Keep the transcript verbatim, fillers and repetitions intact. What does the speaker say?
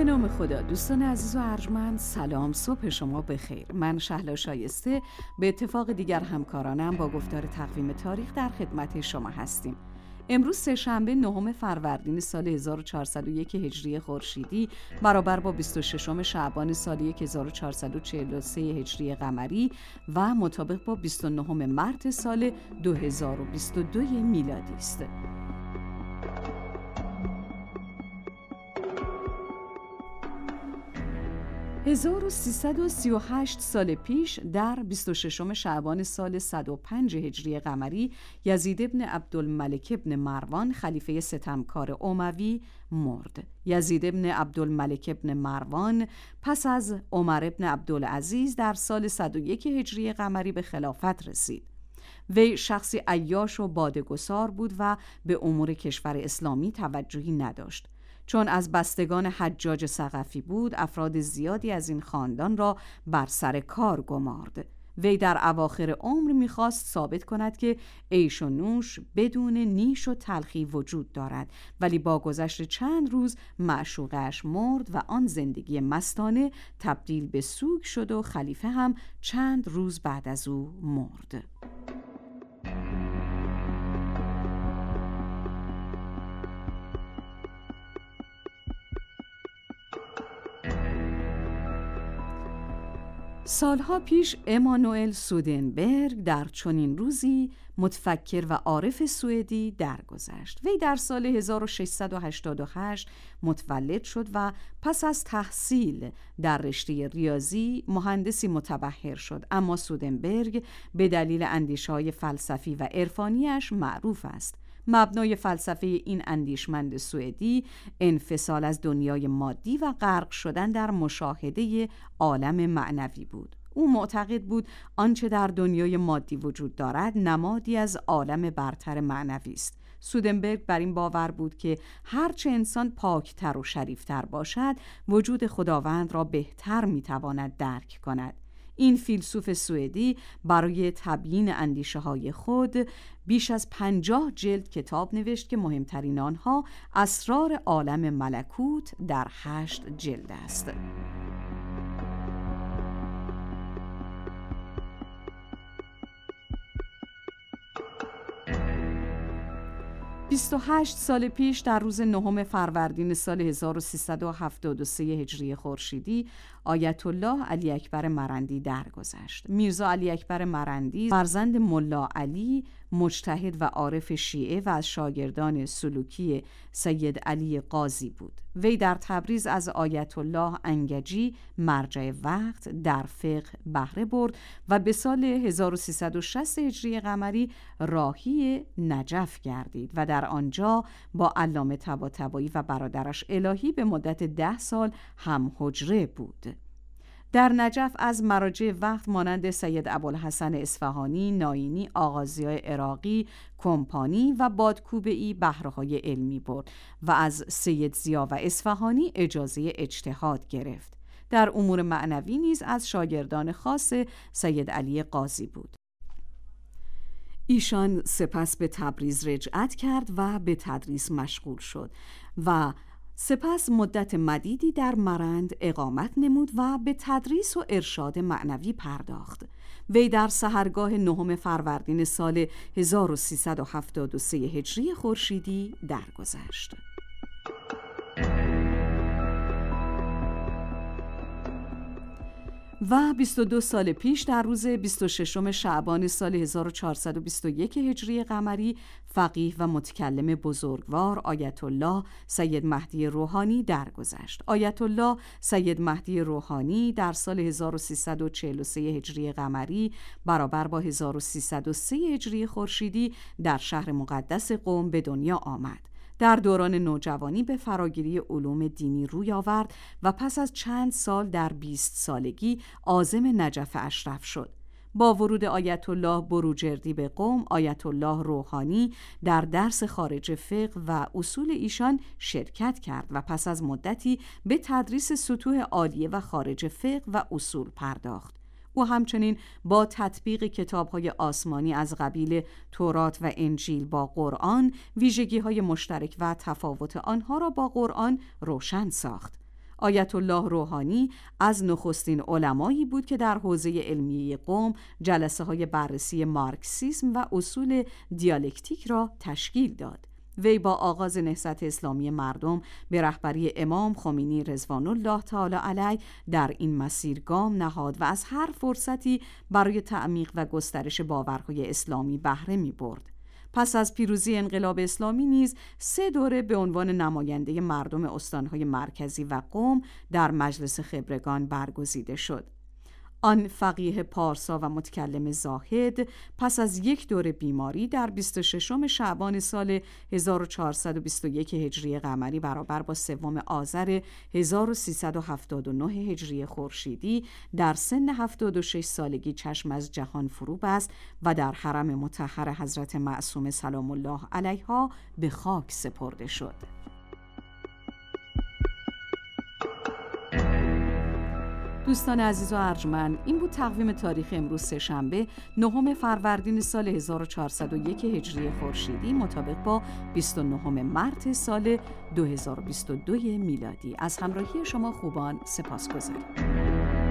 به نام خدا. دوستان عزیز و ارجمند، سلام، صبح شما بخیر. من شهلا شایسته به اتفاق دیگر همکارانم با گفتار تقویم تاریخ در خدمت شما هستیم. امروز سه‌شنبه نهم فروردین سال هزار و چهارصد و یک هجری خورشیدی برابر با بیست و ششم شعبان سال هزار و چهارصد و چهل و سه هجری قمری و مطابق با بیست و نهم مارس سال دو هزار و بیست و دو میلادی است. هزار و سیصد و سی و هشت سال پیش در بیست و ششم شعبان سال صد و پنج هجری قمری یزید ابن عبدالملک ابن مروان خلیفه ستمکار اموی مرد. یزید ابن عبدالملک ابن مروان پس از عمر ابن عبدالعزیز در سال صد و یک هجری قمری به خلافت رسید. وی شخصی عیاش و باده‌گسار بود و به امور کشور اسلامی توجهی نداشت. چون از بستگان حجاج ثقفی بود، افراد زیادی از این خاندان را بر سر کار گمارد. وی در اواخر عمر می‌خواست ثابت کند که عیش و نوش بدون نیش و تلخی وجود دارد، ولی با گذشت چند روز معشوقش مرد و آن زندگی مستانه تبدیل به سوگ شد و خلیفه هم چند روز بعد از او مرد. سالها پیش امانوئل سودنبرگ در چنین روزی متفکر و عارف سوئدی درگذشت. وی در سال هزار و ششصد و هشتاد و هشت متولد شد و پس از تحصیل در رشته ریاضی مهندسی متبحر شد، اما سودنبرگ به دلیل اندیشه‌های فلسفی و عرفانیش معروف است. مبنای فلسفه این اندیشمند سوئدی انفصال از دنیای مادی و غرق شدن در مشاهده عالم معنوی بود. او معتقد بود آنچه در دنیای مادی وجود دارد نمادی از عالم برتر معنوی است. سودنبرگ بر این باور بود که هرچه انسان پاکتر و شریفتر باشد، وجود خداوند را بهتر میتواند درک کند. این فیلسوف سوئدی برای تبیین اندیشه های خود بیش از پنجاه جلد کتاب نوشت که مهمترین آنها اسرار عالم ملکوت در هشت جلد است. بیست و هشت سال پیش در روز نهم فروردین سال هزار و سیصد و هفتاد و سه هجری خورشیدی آیت الله علی اکبر مرندی درگذشت. میرزا علی اکبر مرندی فرزند ملا علی مجتهد و عارف شیعه و از شاگردان سلوکی سید علی قاضی بود. وی در تبریز از آیت الله انگجی مرجع وقت در فقه بهره برد و به سال هزار و سیصد و شصت هجری قمری راهی نجف گردید و در آنجا با علامه طباطبایی و برادرش الهی به مدت ده سال هم حجره بود. در نجف از مراجع وقت مانند سید ابوالحسن اصفهانی، ناینی، آغازیای عراقی، کمپانی و بادکوبه‌ای بهره‌های علمی برد و از سید ضیا و اصفهانی اجازه اجتهاد گرفت. در امور معنوی نیز از شاگردان خاص سید علی قاضی بود. ایشان سپس به تبریز رجعت کرد و به تدریس مشغول شد و سپس مدت مدیدی در مرند اقامت نمود و به تدریس و ارشاد معنوی پرداخت. وی در سحرگاه نهم فروردین سال هزار و سیصد و هفتاد و سه هجری خورشیدی درگذشت. و بیست و دو سال پیش در روز بیست و ششم شعبان سال هزار و چهارصد و بیست و یک هجری قمری فقیه و متکلم بزرگوار آیت الله سید مهدی روحانی درگذشت. آیت الله سید مهدی روحانی در سال هزار و سیصد و چهل و سه هجری قمری برابر با هزار و سیصد و سه هجری خورشیدی در شهر مقدس قم به دنیا آمد. در دوران نوجوانی به فراگیری علوم دینی روی آورد و پس از چند سال در بیست سالگی عازم نجف اشرف شد. با ورود آیت الله بروجردی به قم، آیت الله روحانی در درس خارج فقه و اصول ایشان شرکت کرد و پس از مدتی به تدریس سطوح عالیه و خارج فقه و اصول پرداخت. او همچنین با تطبیق کتاب‌های آسمانی از قبیل تورات و انجیل با قرآن ویژگی‌های مشترک و تفاوت آنها را با قرآن روشن ساخت. آیت الله روحانی از نخستین علمایی بود که در حوزه علمیه قم جلسه های بررسی مارکسیسم و اصول دیالکتیک را تشکیل داد. وی با آغاز نهضت اسلامی مردم به رهبری امام خمینی رضوان الله تعالی علیه در این مسیر گام نهاد و از هر فرصتی برای تعمیق و گسترش باورهای اسلامی بهره می برد. پس از پیروزی انقلاب اسلامی نیز سه دوره به عنوان نماینده مردم استانهای مرکزی و قم در مجلس خبرگان برگزیده شد. آن فقیه پارسا و متکلم زاهد پس از یک دوره بیماری در بیست و ششم شعبان سال هزار و چهارصد و بیست و یک هجری قمری برابر با سوم آذر هزار و سیصد و هفتاد و نه هجری خورشیدی در سن هفتاد و شش سالگی چشم از جهان فرو بست و در حرم مطهر حضرت معصومه سلام الله علیها به خاک سپرده شد. دوستان عزیز و ارجمند، این بود تقویم تاریخ امروز سه‌شنبه نهم فروردین سال هزار و چهارصد و یک هجری خورشیدی مطابق با بیست و نهم مارس سال دو هزار و بیست و دو میلادی. از همراهی شما خوبان سپاسگزارم.